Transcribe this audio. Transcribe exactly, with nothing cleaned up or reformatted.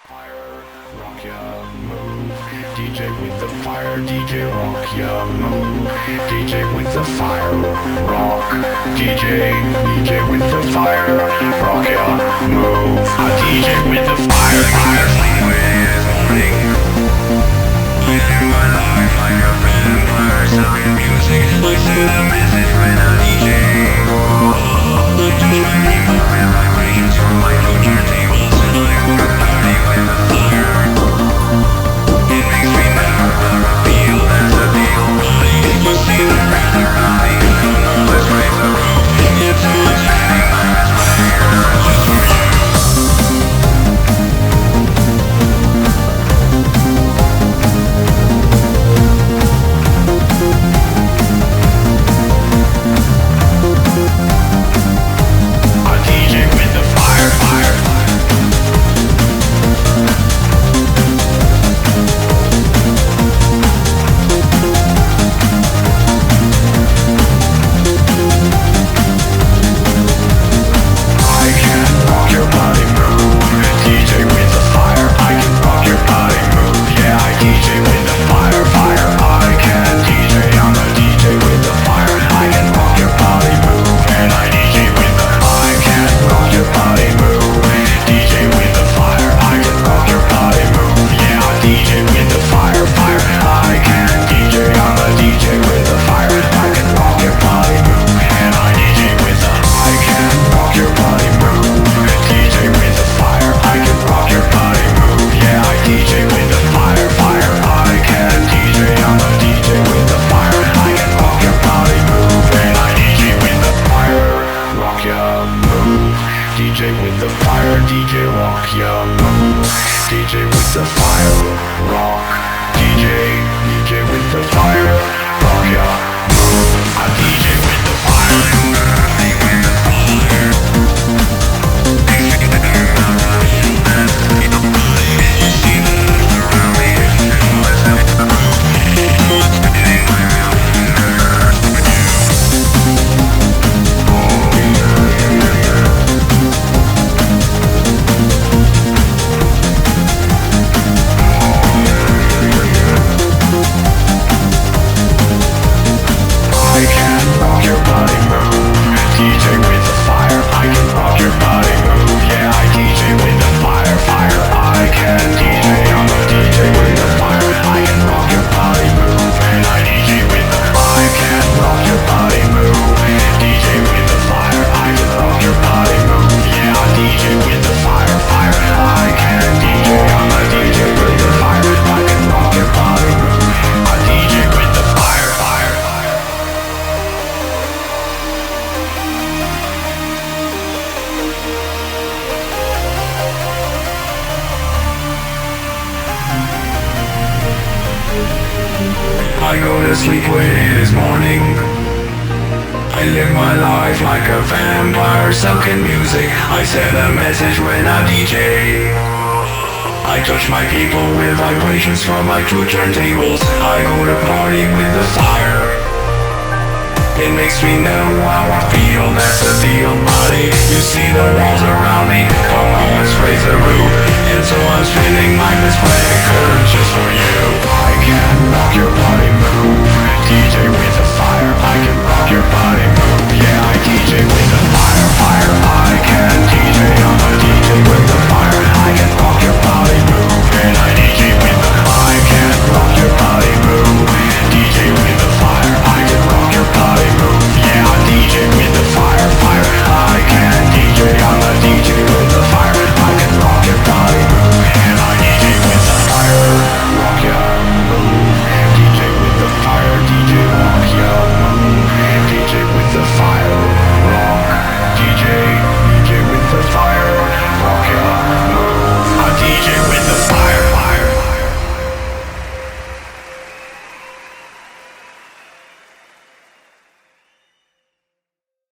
Fire, rock ya, move. D J with the fire, D J rock ya, move. D J with the fire, rock. D J, D J with the fire, rock ya, move. A D J with the fire, fire, fire. This morning, I live my life like a vampire, selling music. I send a message when I D J. I touch my people with vibrations from my two turntables, and I go to party with the fire. It makes me never ever feel there's a deal. You see the red around me, come on, let's raise the roof. It's so much shining my respirator just for you. A D J with the fire, fire. I can rock your body move. D J with the fire. I can rock your body move. Yeah, I D J with the fire, fire. I can D J. I'm a D J with the fire. I can rock your body move. And I D J with the. I can rock your body move. D J with the fire. I can rock your body move. Yeah, I D J with the fire, fire. I can D J. I'm a D J with the fire. I can rock your body move. And I D J with the. I can rock your body move. D J with the fire. I can rock your body move. Yeah, I D J with the fire, fire. I can D J. I'm a D J with the fire. I can rock your body move. And I D J with the fire. Rock your move. D J with the fire. D J rock your move. D J with the fire. Rock. D J. D J with the fire. Rock your move. I D J with the fire. I can rock your body move. D J with the fire. I can rock your body move. Yeah, I D J with the fire, fire. I can D J. I'm a D J with the fire. I can rock your body move. And I D J with the. I can rock your body move. D J with the fire. I can rock your body move. Yeah, I D J with the fire, fire. I can D J. I'm a D J with the fire. I can rock your body move. I D J with the fire, fire, fire. I go to sleep when it is morning. I live my life like a vampire, sucking music. I send a message when I D J. I touch my people with vibrations from my two turntables. I go to party with the fire. It makes me know how I feel, that's the deal, buddy. You see the walls around me, come on, let's